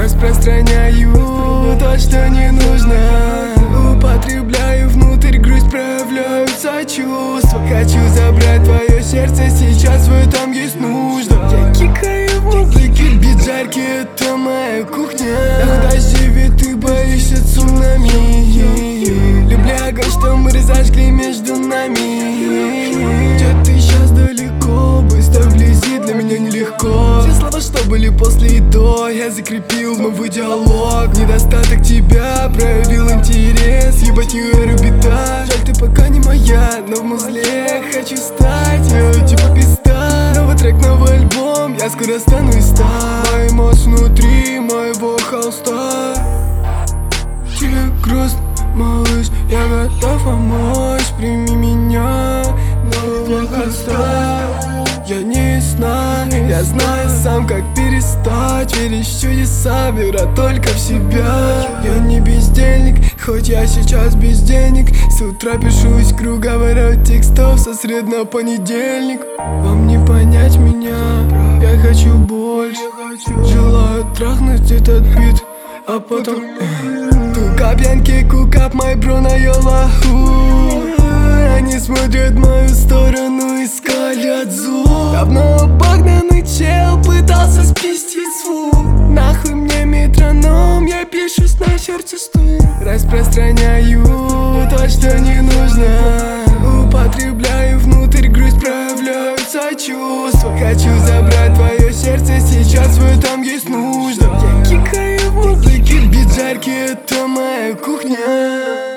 распространяю то, что не нужно. Употребляю внутрь грусть, проявляю сочувство. Хочу забрать твое сердце, сейчас в этом есть нужда. Я кикаю в музыке, бит жаркий, это моя кухня. Подожди, ведь ты боишься цунами. Люблю огонь, что мы разожгли между нами. Где ты сейчас далеко, быстро вблизи, для меня нелегко. Все слова, что были после и до, я закрепил новый диалог. Недостаток тебя проявил интерес, ебать не беда. Жаль, ты пока не моя, но в музле хочу стать, типа пизда. Новый трек, новый альбом, я скоро стану и стар. Мои эмоции внутри моего холста. Тебе грустно, малыш, я готов помочь. Прими меня, нового холста. Я не знаю, я знаю сам, как перестать верить в чудеса, вера только в себя. Я не бездельник, хоть я сейчас без денег. С утра пишусь круговорот текстов со сред на понедельник. Вам не понять меня, я хочу больше. Желаю трахнуть этот бит, а потом тука пьянки, кукап, мой бро на йолаху. Они смотрят в мою сторону и скалят зуб. Давно погнанный чел пытался спустить звук. Нахуй мне метроном, я пишусь на сердце стук. Распространяю то, что не нужно. Употребляю внутрь грусть, проявляю сочувство. Хочу забрать твое сердце, сейчас в этом есть нужда. Я кикаю в музыке, бит жаркий, это моя кухня.